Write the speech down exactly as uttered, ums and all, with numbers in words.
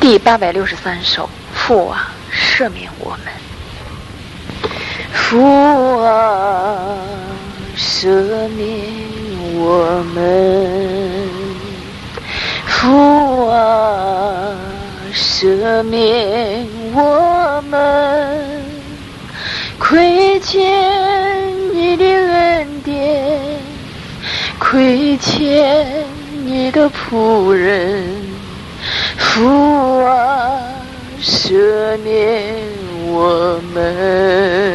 第八百六十三首，父啊，赦免我们。父啊，赦免我们。父啊，赦免我们。亏欠你的恩典，亏欠你的仆人。父啊，赦免我们。